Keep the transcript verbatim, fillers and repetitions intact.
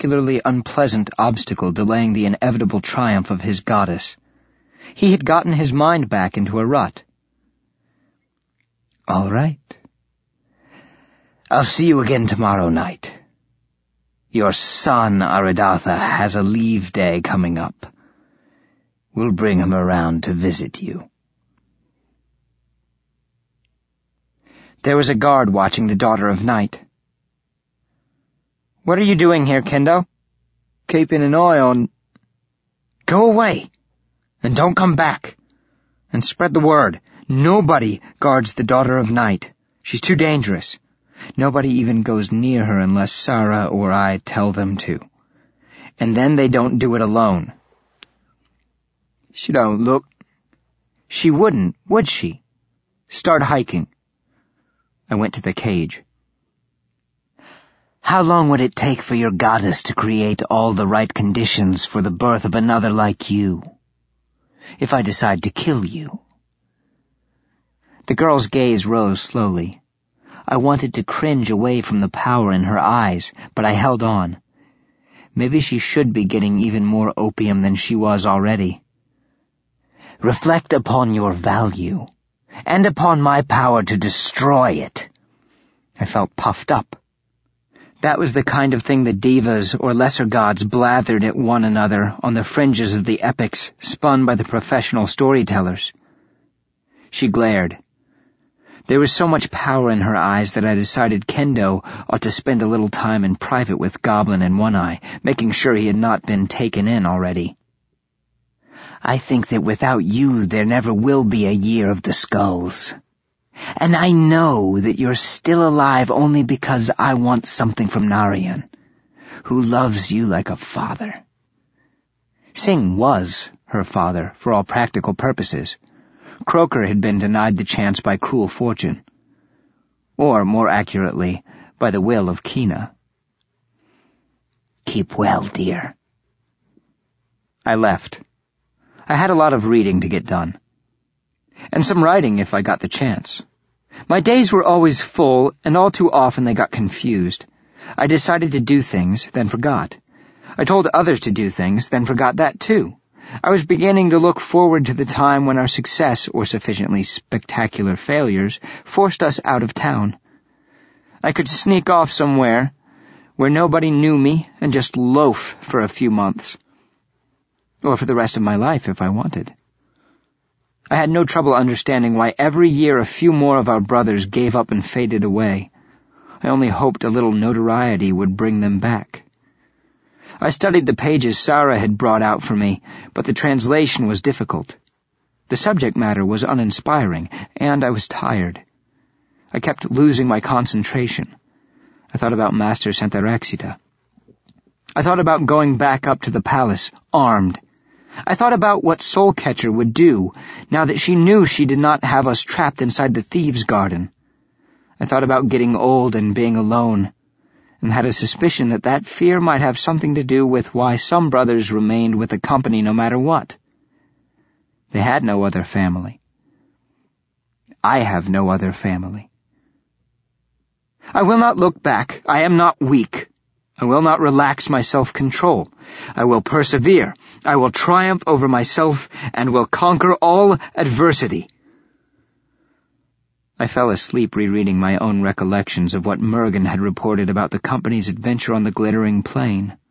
particularly unpleasant obstacle delaying the inevitable triumph of his goddess. He had gotten his mind back into a rut. "All right. I'll see you again tomorrow night. Your son, Aridatha, has a leave day coming up. We'll bring him around to visit you." There was a guard watching the Daughter of Night. "What are you doing here, Kendo?" "Keeping an eye on—" "Go away, and don't come back. And spread the word. Nobody guards the Daughter of Night. She's too dangerous. Nobody even goes near her unless Sarah or I tell them to. And then they don't do it alone." "She don't look—" "She wouldn't, would she? Start hiking." I went to the cage. "How long would it take for your goddess to create all the right conditions for the birth of another like you? If I decide to kill you?" The girl's gaze rose slowly. I wanted to cringe away from the power in her eyes, but I held on. Maybe she should be getting even more opium than she was already. "Reflect upon your value, and upon my power to destroy it." I felt puffed up. That was the kind of thing the divas or lesser gods blathered at one another on the fringes of the epics spun by the professional storytellers. She glared. There was so much power in her eyes that I decided Kendo ought to spend a little time in private with Goblin and One Eye, making sure he had not been taken in already. "I think that without you there never will be a Year of the Skulls. And I know that you're still alive only because I want something from Narayan, who loves you like a father." Singh was her father for all practical purposes. Croker had been denied the chance by cruel fortune. Or, more accurately, by the will of Kina. "Keep well, dear." I left. I had a lot of reading to get done. And some writing if I got the chance. My days were always full, and all too often they got confused. I decided to do things, then forgot. I told others to do things, then forgot that too. I was beginning to look forward to the time when our success, or sufficiently spectacular failures, forced us out of town. I could sneak off somewhere, where nobody knew me, and just loaf for a few months. Or for the rest of my life, if I wanted. I had no trouble understanding why every year a few more of our brothers gave up and faded away. I only hoped a little notoriety would bring them back. I studied the pages Sarah had brought out for me, but the translation was difficult. The subject matter was uninspiring, and I was tired. I kept losing my concentration. I thought about Master Santharaksita. I thought about going back up to the palace, armed. I thought about what Soulcatcher would do, now that she knew she did not have us trapped inside the thieves' garden. I thought about getting old and being alone, and had a suspicion that that fear might have something to do with why some brothers remained with the company no matter what. They had no other family. I have no other family. I will not look back. I am not weak. I will not relax my self-control. I will persevere. I will triumph over myself and will conquer all adversity. I fell asleep rereading my own recollections of what Mergen had reported about the company's adventure on the glittering plain.